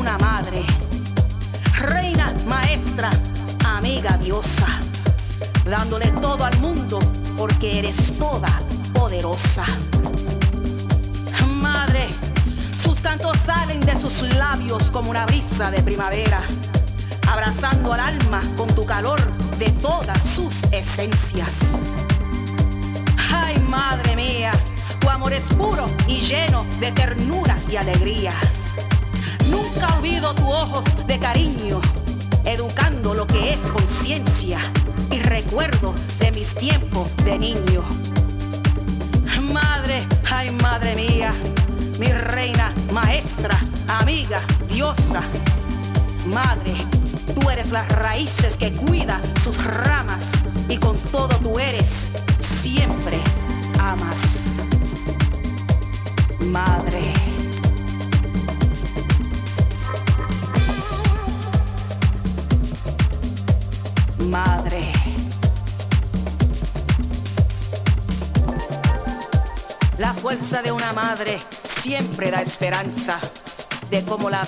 una madre, reina, maestra, amiga, diosa, dándole todo al mundo porque eres toda poderosa. Madre, sus cantos salen de sus labios como una brisa de primavera, abrazando al alma con tu calor de todas sus esencias. Ay, madre mía, tu amor es puro y lleno de ternura y alegría. Nunca olvido tus ojos de cariño, educando lo que es conciencia y recuerdo de mis tiempos de niño. Madre, ay, madre mía, mi reina, maestra, amiga, diosa. Madre, tú eres las raíces que cuida sus ramas y con todo tú eres, siempre amas. Madre. Madre. La fuerza de una madre siempre da esperanza de cómo la